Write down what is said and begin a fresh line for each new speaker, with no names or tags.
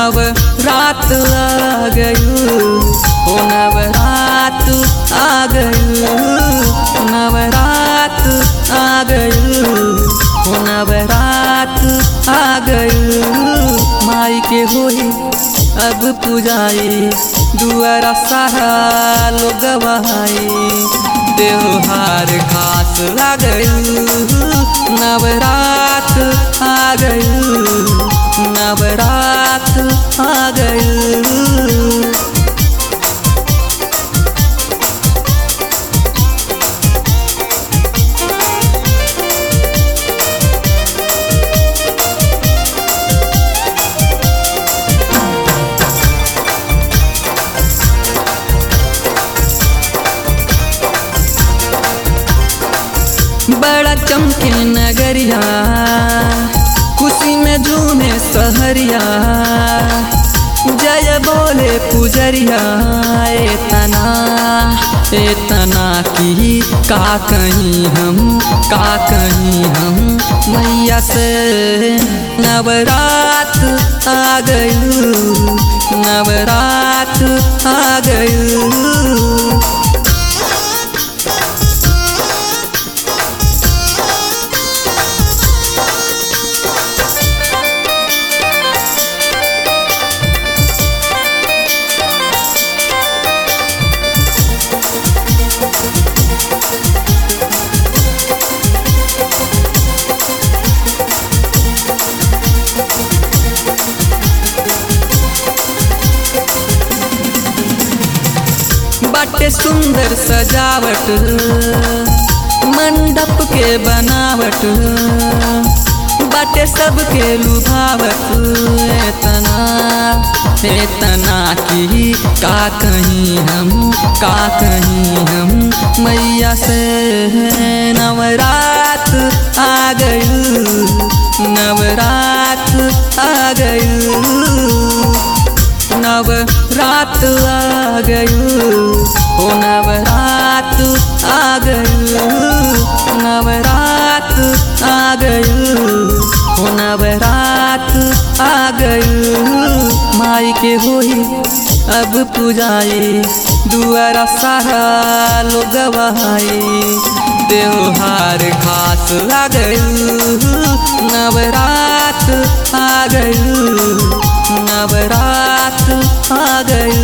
नवरात आ गयू, ओ नवरात आ गयू, नवरात आ गयू, ओ नवरात आ गयू। माई के होई अब पूजाई, दुआरा सारा लोग बहाई, त्योहार खास आ गयू, नवरात आ गयू, नवरात आ गयू। बड़ा चमके नगरिया, खुशी में झूमे सहरिया, जय बोले पुजरिया। एतना की का कहीं हम, का कहीं हम मैया से। नवरात आ गयू, नवरात आ गयू। बाटे सुंदर सजावट, मंडप के बनावट, बाटे सबके लुभावट। एतना की का कहीं हम, का कहीं हम मैया से। नवरात आ गयू, नवरात आ गयू, नवरात आ गयू, ओ नवरात आ गयू, नवरात आ गयू, ओ नवरात आ गयू। माई के होई अब पूजाई, दुआरा सारा लोग बहाई, त्योहार खास आ गयू, नवरात आ गयू, नवरात आ गयू।